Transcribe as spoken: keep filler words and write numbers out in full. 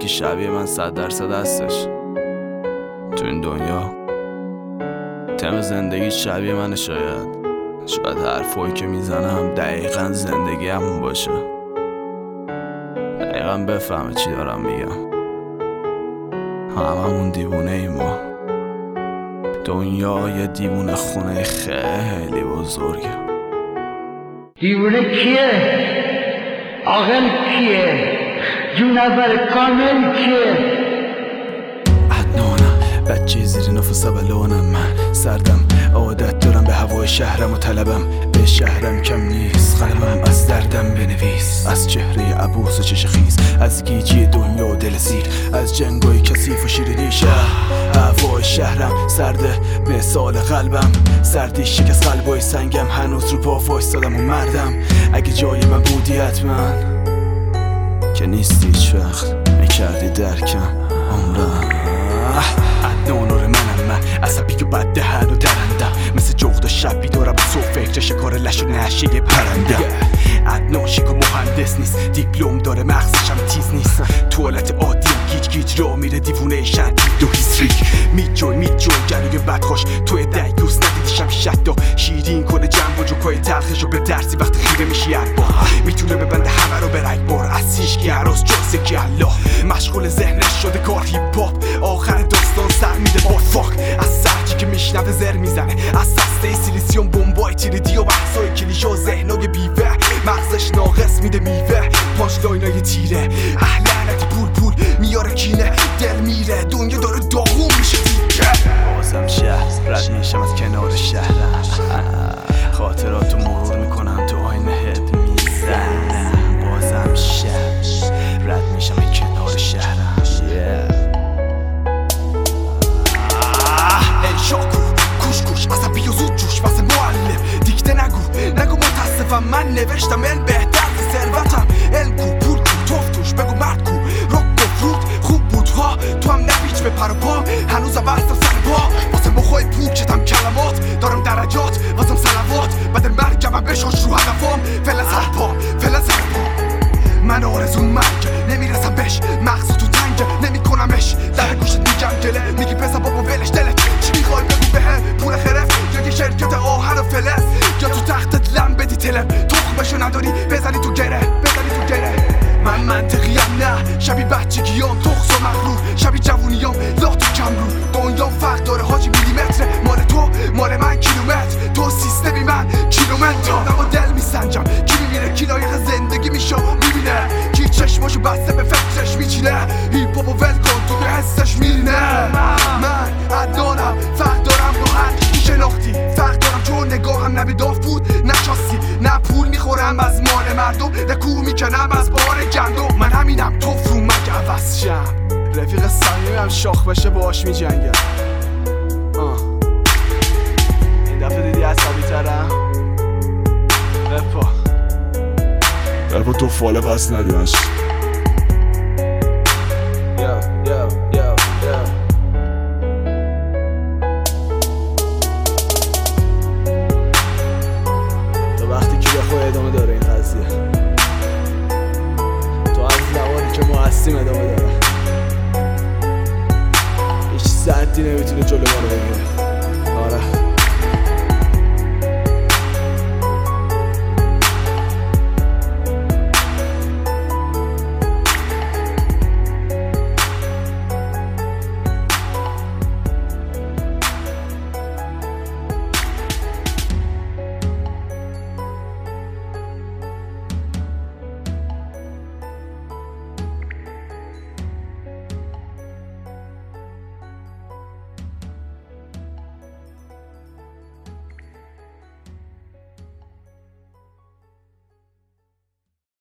یکی شبیه من صد درصد هستش تو این دنیا. تم زندگی شبیه منه، شاید شاید حرفایی که میزنم دقیقا زندگی همون باشه، دقیقا بفهمه چی دارم میگم. هممون دیوونه ای ما، دنیا یه دیوونه خونه خیلی بزرگه. دیوونه کیه؟ عاقل کیه؟ جونور کامل کیه؟ عدنانم بچه زیر نفس بلانم، من سردم عادت دارم به هوای شهرم و طلبم به شهرم کم نیست. قلمم از دردم بنویس، از چهره عبوس و چش خیز، از گیجی دنیا و دل زیر، از جنگای کثیف و شیرینی شهر. هوای شهرم سرده مثال قلبم، سردی شکست قلبای سنگم، هنوز رو پا وایستادم و مردم. اگه جای من بودی حتما که نیستی هیچ وقت میکردی درکم عمرم. عدنانور منم، من عصبی و بد دهن و درندم، مثل جغد و شب بیدارم و صبح فکر شکار لش و نشی پرنده. عدنان شیک و مهندس نیست، دیپلم داره مغزشم تیز نیست. توالت عادی گیج گیج را میره دیوونه شدید و هیستریک. میجول میجول گلوی بدخوش توی دیوس ندیدیشم شدا شیرین کنه جنب و جوکای تلخشو به درسی وقتی خیره میشی عبا. میتونه ببنده همه رو به رگبار، از هیشگی عراس جز یکی الله. مشغول ذهنش شده کار هیپ هاپ، آخر داستان سر میده با فاک. از سرکی که میشنوه زر میزنه، از سسته سیلیسیوم بمبای تیریدی و بحثای کلیشه و ذهنای بیوه. مغزش ناقص میده میوه، پاش لاینای تیره. اهلنتی پول پول میاره کینه، دل میره دنیا داره داغون میشه دیگه. بازم شهر رد میشم از کنار شهرم، خاطراتو مرور میکنم تو آینه هد میزنم. بازم شهر رد میشم از کنار شهرم. شاکو کوش کوش عصبی و زود جوش واسه معلم دیکته نگو نگو متاسفم من نوشتم علم بهتر که ثروتم. علم کو پول کو توف توش بگو مرد کو رک و فرود خوب بود ها، تو هم نپیچ به پر و پا هنوزم بستم سر پا. واسه مخوای پوکتم کلمات دارم درجات، واسم صلوات بعد مرگم بشاش رو هدفام. فعلا سر پا فعلا سر پا من آرزون مرگ نمیرسم بهش، مغزو تو تنگه نمیکنمش. در گوشت میگم گله میگی پسر بابا ولش دلت چی میخوای بگو بهم؟ پول خرف یا یه شرکت آهن و فلس، یا تو تختت لم بدی تلم تخمشو نداری بزنی تو گره بزنی تو گره. من منطقیم نه شبی بچگیام تخص و مغرور، شبی جوونیام لاتو کم رو. دنیا فرق داره حاجی میلیمتره، مال تو مال من کیلومتر، تو سیستمی من کیلومتر. اما دل میسنجم کی میمیره کی لایق زندگی میشه میبینه، کی چشماشو بسته به فکرش میچینه. هیپ هاپو ول کن تو به حسش میرینه. من عدنانم فرق دارم با هر کی شناختی، فرق دارم چون نگاهم نه به داف بود نه شاسی، نه پول میخورم از مال مردم نه کوه میکنم از بار گندم. من همینم تو فرو مگه عوض شم، رفیق صمیمم شاخ بشه باش میجنگم. این دفعه دیدی عصبی ترم رفا رفا تو فاله پس ندیمش. تا وقتی که بخواه ادامه داره این قضیه، تو از زمانی که ما هستیم ادامه داره. هیچ سنتی نمیتونه جلو ما رو بگیره. آره